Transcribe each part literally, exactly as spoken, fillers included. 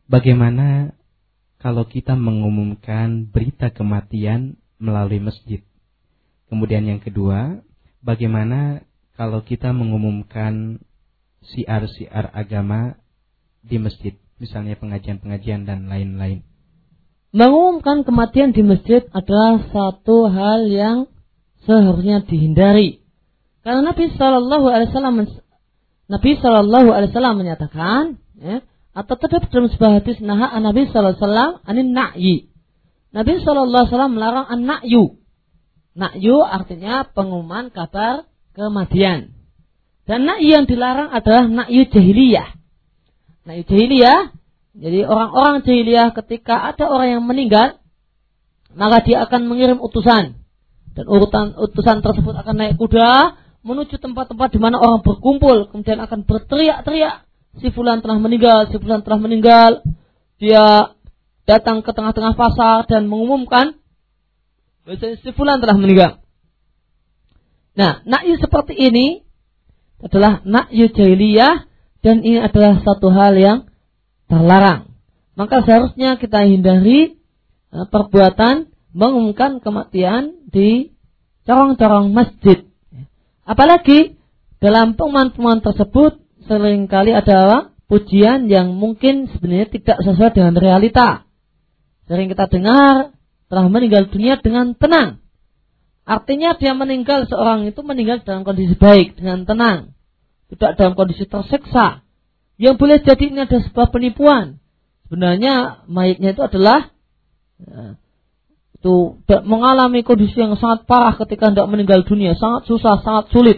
bagaimana kalau kita mengumumkan berita kematian melalui masjid? Kemudian yang kedua, bagaimana kalau kita mengumumkan siar-siar agama di masjid, misalnya pengajian-pengajian dan lain-lain? Mengumumkan kematian di masjid adalah satu hal yang seharusnya dihindari. Karena Nabi Shallallahu Alaihi Wasallam Nabi Shallallahu Alaihi Wasallam menyatakan, ya, atau terdapat dalam sebuah hadis, naha Nabi Shallallahu Alaihi Wasallam anin na'yi. Nabi Shallallahu Alaihi Wasallam melarang an-na'yu. Na'yu artinya pengumuman kabar kematian. Dan na'yu yang dilarang adalah na'yu jahiliyah. Na'yu jahiliyah, jadi orang-orang jahiliyah ketika ada orang yang meninggal, maka dia akan mengirim utusan. Dan urutan utusan tersebut akan naik kuda menuju tempat-tempat di mana orang berkumpul, kemudian akan berteriak-teriak, si fulan telah meninggal, si fulan telah meninggal. Dia datang ke tengah-tengah pasar dan mengumumkan si fulan telah meninggal. Nah, na'yu seperti ini adalah na'yu jahiliyah, dan ini adalah satu hal yang terlarang. Maka seharusnya kita hindari perbuatan mengumumkan kematian di corong-corong masjid. Apalagi dalam pengumuman-pengumuman tersebut seringkali ada pujian yang mungkin sebenarnya tidak sesuai dengan realita. Sering kita dengar telah meninggal dunia dengan tenang. Artinya dia meninggal, seorang itu meninggal dalam kondisi baik, dengan tenang, tidak dalam kondisi tersiksa. Yang boleh jadi ini ada sebuah penipuan. Sebenarnya mayatnya itu adalah ya, itu mengalami kondisi yang sangat parah ketika hendak meninggal dunia, sangat susah, sangat sulit.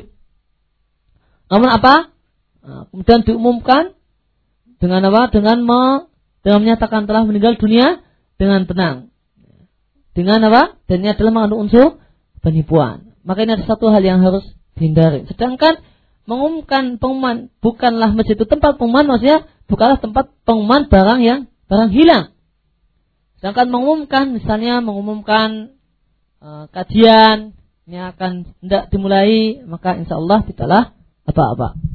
Namun apa? Nah, kemudian diumumkan dengan apa? Dengan me, dengan menyatakan telah meninggal dunia dengan tenang. Dengan apa? Dan ini adalah mengandung unsur penipuan. Maka ini ada satu hal yang harus dihindari. Sedangkan mengumumkan pengumuman bukanlah masjid itu tempat pengumuman, maksudnya bukanlah tempat pengumuman barang yang barang hilang. Sedangkan mengumumkan, misalnya mengumumkan uh, kajian ini akan hendak dimulai, maka insya Allah tidaklah apa-apa.